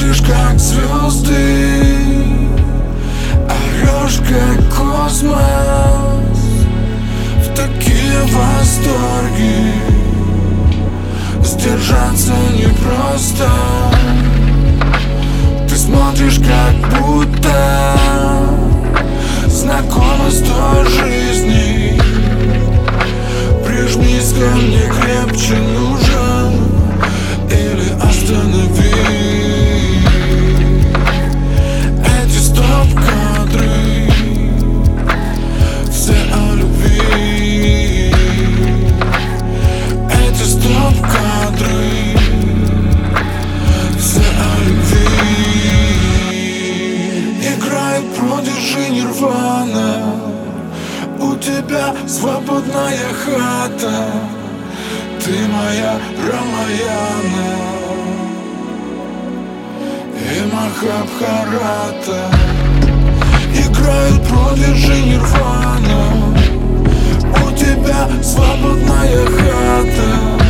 смотришь, как звезды, орешь, как космос. В такие восторги сдержаться непросто. Ты смотришь, как будто знакома с той жизнью. Прижмись ко мне крепче, нужен или останови эти стоп-кадры, все о любви. Эти стоп-кадры, все о любви. Играет продержи Нирвана, у тебя свободная хата, ты моя Рамаяна и Махабхарата. Играют продержи Нирвана, у тебя свободная хата,